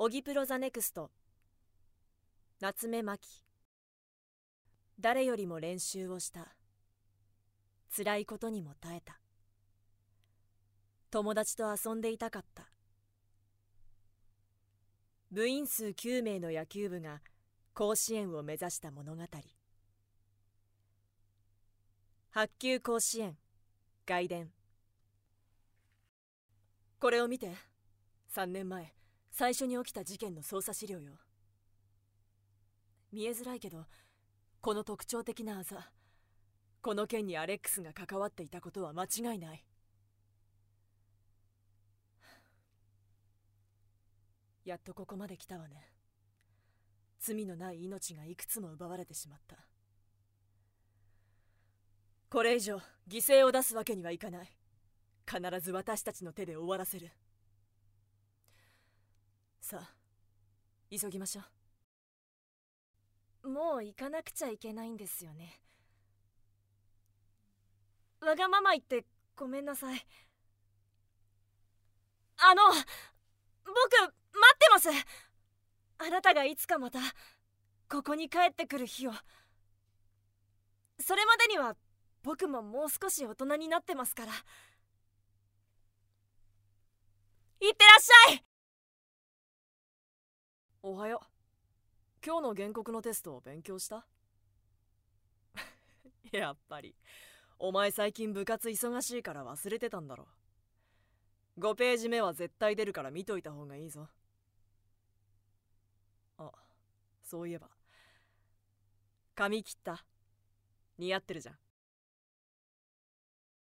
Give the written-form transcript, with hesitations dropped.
オギプロザネクスト。夏目真希。誰よりも練習をした。辛いことにも耐えた。友達と遊んでいたかった。部員数9名の野球部が甲子園を目指した物語。白球甲子園外伝。これを見て。3年前最初に起きた事件の捜査資料よ。見えづらいけど、この特徴的なあざ、この件にアレックスが関わっていたことは間違いない。やっとここまで来たわね。罪のない命がいくつも奪われてしまった。これ以上犠牲を出すわけにはいかない。必ず私たちの手で終わらせる。さあ、急ぎましょう。もう行かなくちゃいけないんですよね。わがまま言ってごめんなさい。僕待ってます。あなたがいつかまたここに帰ってくる日を。それまでには僕ももう少し大人になってますから。いってらっしゃい。おはよう。今日の原告のテストを勉強した？やっぱりお前最近部活忙しいから忘れてたんだろ。5ページ目は絶対出るから見といた方がいいぞ。あ、そういえば髪切った？似合ってるじゃん。